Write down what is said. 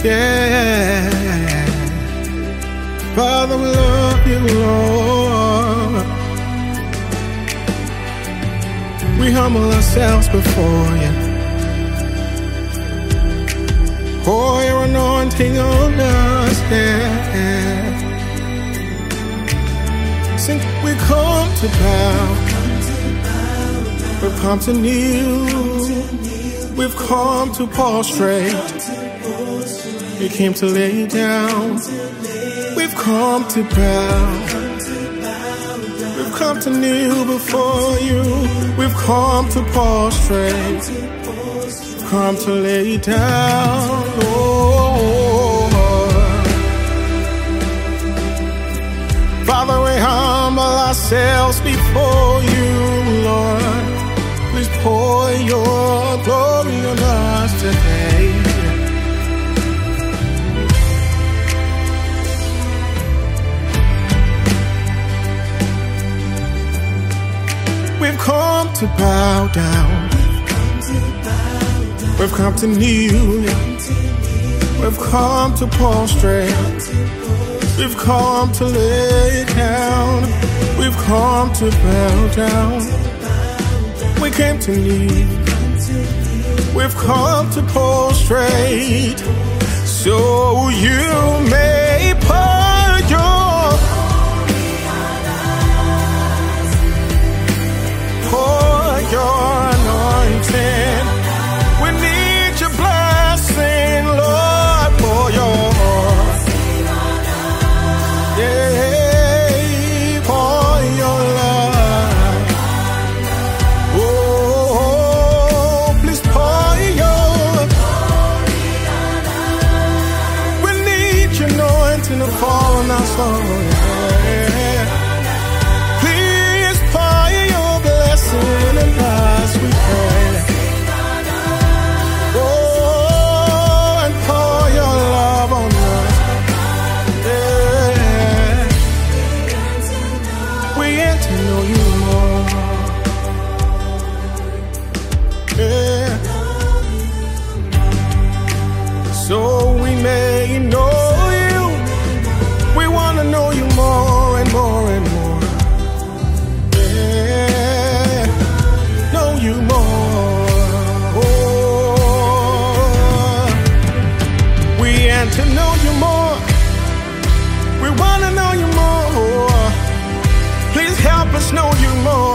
Yeah. Father, we love you, Lord. We humble ourselves before you. Pour your anointing on us, yeah. Sing, we come to bow. We've come to kneel. We've come to prostrate. We came to lay down. We've come to bow. We've come to kneel before you. We've come to prostrate. We've come to lay down, Lord. Father, we humble ourselves before you, Lord. Please pour your glory on us today. We've come to bow down. We've come to kneel. We've come to prostrate. We've come to lay down. We've come to bow down. We came to kneel. We've come to prostrate. So you may pour your anointing. We need your blessing, Lord, pour your, yeah, pour your love. Oh, please pour your, we need your anointing to fall on us, Lord. In us we pray. Oh, and pour your love on us. Yeah. We get to know you more. Yeah. So we may know you. We want to know you more and more and more. You more. Oh, we want to know you more. We want to know you more. Please help us know you more.